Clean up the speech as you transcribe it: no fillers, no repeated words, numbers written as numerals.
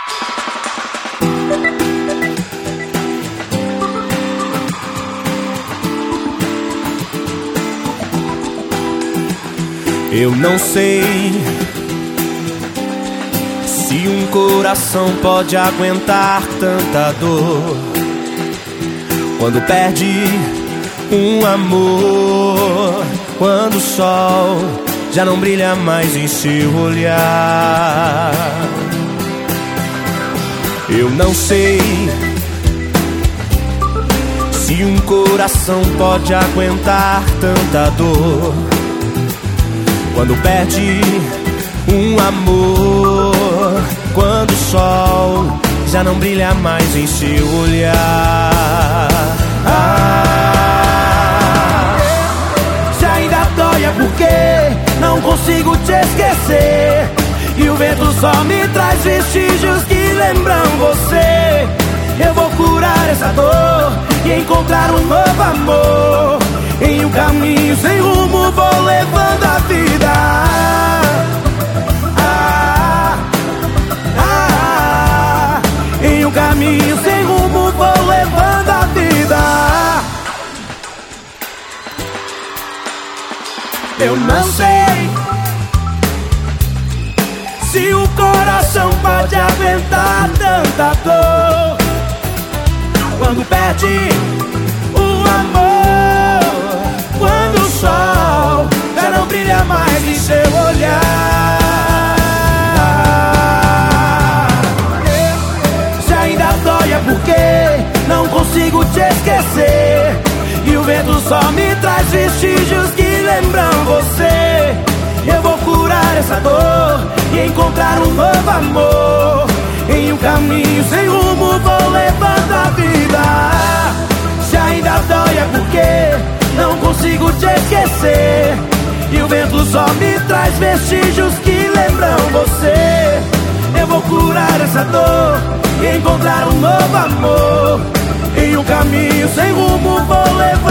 Eu não sei se um coração pode aguentar tanta dor quando perde um amor, quando o sol já não brilha mais em seu olhar. Eu não sei se um coração pode aguentar tanta dor quando perde um amor, quando o sol já não brilha mais em seu olhar. Se ainda dói é porque não consigo te esquecer, e o vento só me traz vestígios que lembram você. Eu vou curar essa dor e encontrar um novo amor. Em um caminho sem rumo vou levando a vida. Em um caminho sem rumo vou levando a vida. Eu não sei se o coração pode aguentar tanta dor quando perde o amor, quando o sol já não brilha mais em seu olhar. Se ainda dói é porque não consigo te esquecer, e o vento só me traz vestígios que lembram você. Eu vou curar essa dor e encontrar um novo amor. Em um caminho sem rumo vou levando a vida. Se ainda dói é porque não consigo te esquecer, e o vento só me traz vestígios que lembram você. Eu vou curar essa dor e encontrar um novo amor. Em um caminho sem rumo vou levando